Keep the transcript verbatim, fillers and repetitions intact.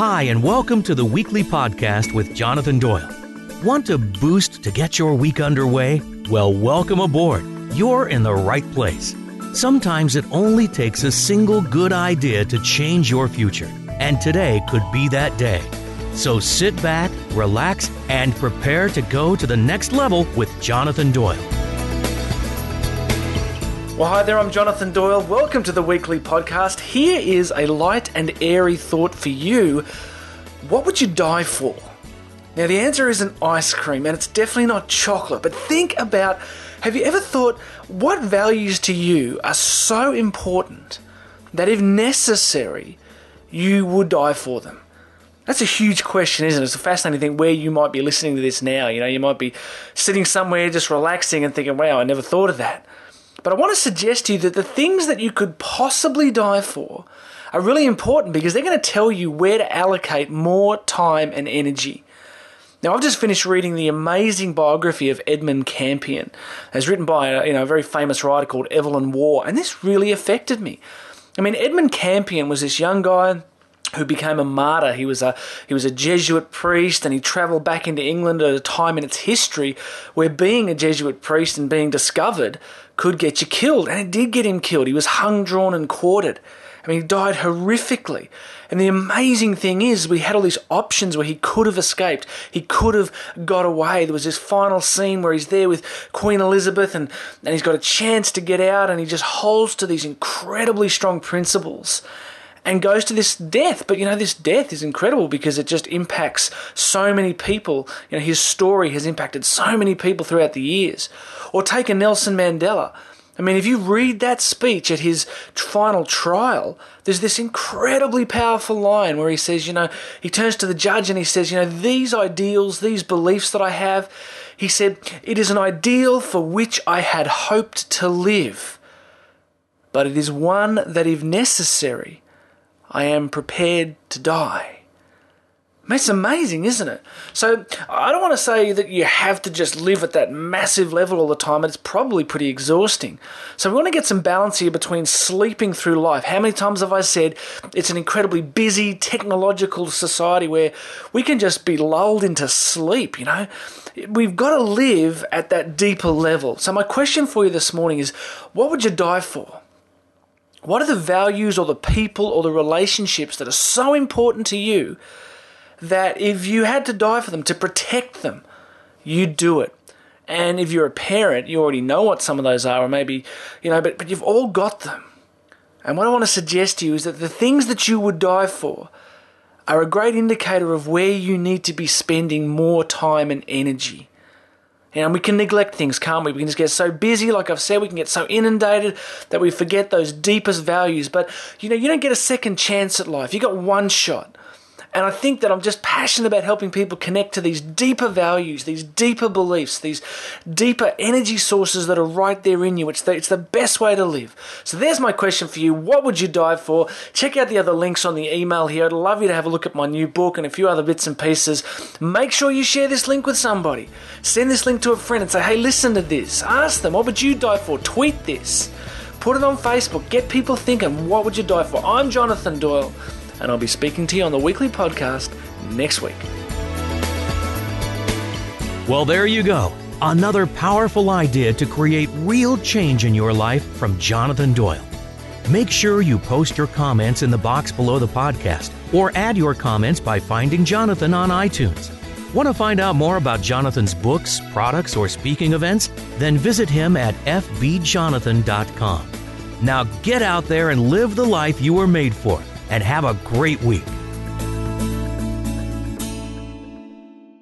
Hi, and welcome to the weekly podcast with Jonathan Doyle. Want a boost to get your week underway? Well, welcome aboard. You're in the right place. Sometimes it only takes a single good idea to change your future, and today could be that day. So sit back, relax, and prepare to go to the next level with Jonathan Doyle. Well, hi there, I'm Jonathan Doyle. Welcome to the weekly podcast. Here is a light and airy thought for you. What would you die for? Now, the answer isn't ice cream, and it's definitely not chocolate, but think about, have you ever thought, what values to you are so important that if necessary, you would die for them? That's a huge question, isn't it? It's a fascinating thing where you might be listening to this now. You know, you might be sitting somewhere just relaxing and thinking, wow, I never thought of that. But I want to suggest to you that the things that you could possibly die for are really important because they're going to tell you where to allocate more time and energy. Now, I've just finished reading the amazing biography of Edmund Campion, as written by a, you know, a very famous writer called Evelyn Waugh, and this really affected me. I mean, Edmund Campion was this young guy who became a martyr. He was a he was a Jesuit priest, and he travelled back into England at a time in its history where being a Jesuit priest and being discovered could get you killed, and it did get him killed. He was hung, drawn, and quartered. I mean, he died horrifically. And the amazing thing is, we had all these options where he could have escaped. He could have got away. There was this final scene where he's there with Queen Elizabeth, and, and he's got a chance to get out, and he just holds to these incredibly strong principles and goes to this death. But, you know, this death is incredible because it just impacts so many people. You know, his story has impacted so many people throughout the years. Or take a Nelson Mandela. I mean, if you read that speech at his final trial, there's this incredibly powerful line where he says, you know, he turns to the judge and he says, you know, these ideals, these beliefs that I have, he said, it is an ideal for which I had hoped to live, but it is one that if necessary, I am prepared to die. I mean, it's amazing, isn't it? So I don't want to say that you have to just live at that massive level all the time. It's probably pretty exhausting. So we want to get some balance here between sleeping through life. How many times have I said it's an incredibly busy technological society where we can just be lulled into sleep, you know? We've got to live at that deeper level. So my question for you this morning is, what would you die for? What are the values or the people or the relationships that are so important to you that if you had to die for them, to protect them, you'd do it? And if you're a parent, you already know what some of those are, or maybe, you know, but, but you've all got them. And what I want to suggest to you is that the things that you would die for are a great indicator of where you need to be spending more time and energy. And we can neglect things, can't we? We can just get so busy, like I've said, we can get so inundated that we forget those deepest values. But, you know, you don't get a second chance at life. You got one shot. And I think that I'm just passionate about helping people connect to these deeper values, these deeper beliefs, these deeper energy sources that are right there in you. It's the, it's the best way to live. So there's my question for you. What would you die for? Check out the other links on the email here. I'd love you to have a look at my new book and a few other bits and pieces. Make sure you share this link with somebody. Send this link to a friend and say, hey, listen to this. Ask them, what would you die for? Tweet this. Put it on Facebook. Get people thinking, what would you die for? I'm Jonathan Doyle, and I'll be speaking to you on the weekly podcast next week. Well, there you go. Another powerful idea to create real change in your life from Jonathan Doyle. Make sure you post your comments in the box below the podcast, or add your comments by finding Jonathan on iTunes. Want to find out more about Jonathan's books, products, or speaking events? Then visit him at f b jonathan dot com. Now get out there and live the life you were made for, and have a great week.